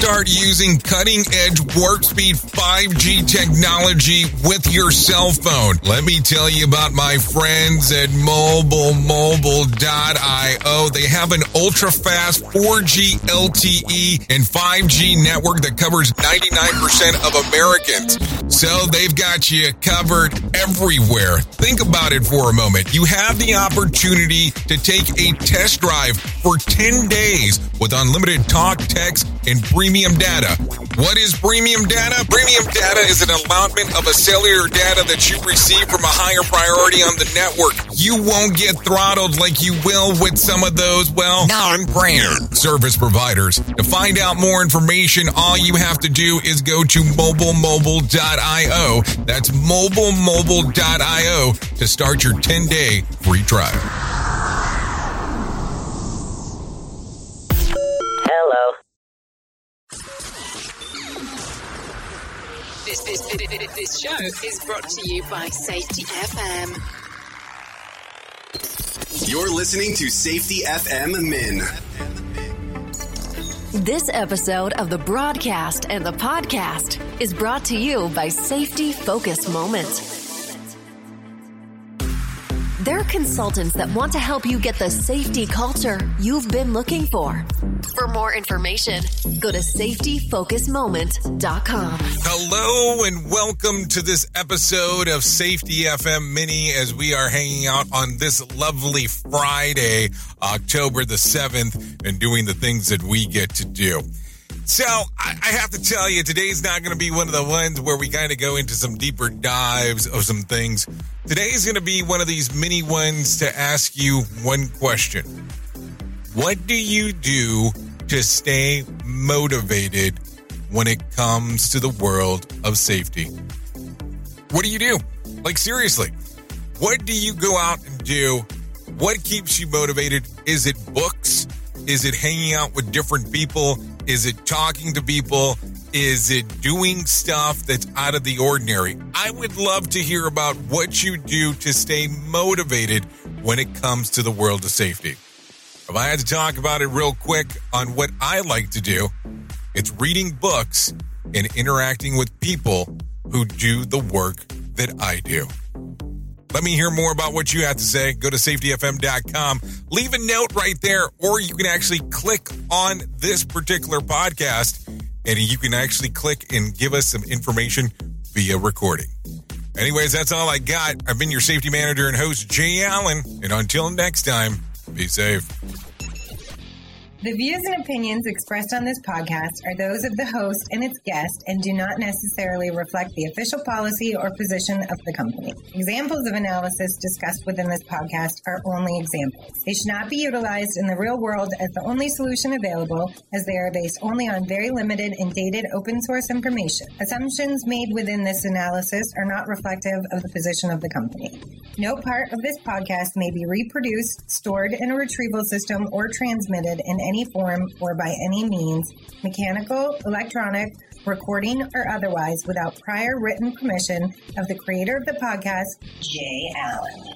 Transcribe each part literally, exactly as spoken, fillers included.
start using cutting-edge warp speed five G technology with your cell phone. Let me tell you about my friends at mobile mobile dot io. They have an ultra-fast four G L T E and five G network that covers ninety-nine percent of Americans. So they've got you covered everywhere. Think about it for a moment. You have the opportunity to take a test drive for ten days with unlimited talk, text, and premium data. What is premium data? Premium data is an allotment of a cellular data that you receive from a higher priority on the network. You won't get throttled like you will with some of those, well, non-brand service providers. To find out more information, all you have to do is go to mobile mobile dot io. That's mobile mobile dot io to start your ten-day free trial. Hello. This, this, this, this show is brought to you by Safety F M. You're listening to Safety F M Min. This episode of the broadcast and the podcast is brought to you by Safety Focus Moment. They're consultants that want to help you get the safety culture you've been looking for. For more information, go to safety focus moment dot com. Hello and welcome to this episode of Safety F M Mini as we are hanging out on this lovely Friday, October the seventh, and doing the things that we get to do. So I, I have to tell you, today's not going to be one of the ones where we kind of go into some deeper dives of some things. Today's going to be one of these mini ones to ask you one question. What do you do to stay motivated when it comes to the world of safety? What do you do? Like, seriously, what do you go out and do? What keeps you motivated? Is it books? Is it hanging out with different people? Is it talking to people? Is it doing stuff that's out of the ordinary? I would love to hear about what you do to stay motivated when it comes to the world of safety. If I had to talk about it real quick on what I like to do, it's reading books and interacting with people who do the work that I do. Let me hear more about what you have to say. Go to safety f m dot com. Leave a note right there, or you can actually click on this particular podcast, and you can actually click and give us some information via recording. Anyways, that's all I got. I've been your safety manager and host, Jay Allen, and until next time, be safe. The views and opinions expressed on this podcast are those of the host and its guest and do not necessarily reflect the official policy or position of the company. Examples of analysis discussed within this podcast are only examples. They should not be utilized in the real world as the only solution available, as they are based only on very limited and dated open source information. Assumptions made within this analysis are not reflective of the position of the company. No part of this podcast may be reproduced, stored in a retrieval system, or transmitted in any form or by any means, mechanical, electronic, recording, or otherwise, without prior written permission of the creator of the podcast, Jay Allen.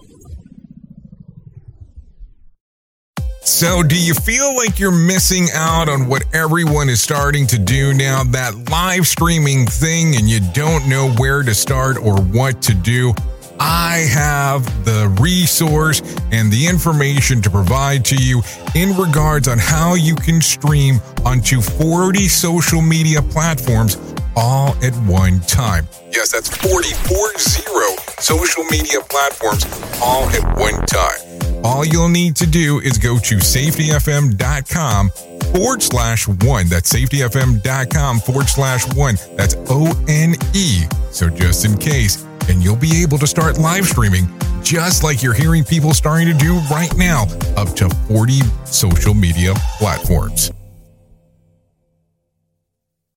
So do you feel like you're missing out on what everyone is starting to do now, that live streaming thing, and you don't know where to start or what to do? I have the resource and the information to provide to you in regards on how you can stream onto forty social media platforms all at one time. Yes, that's forty, four zero social media platforms all at one time. All you'll need to do is go to safety f m dot com forward slash one. That's safety f m dot com forward slash one. That's O N E. So just in case. And you'll be able to start live streaming just like you're hearing people starting to do right now, up to forty social media platforms.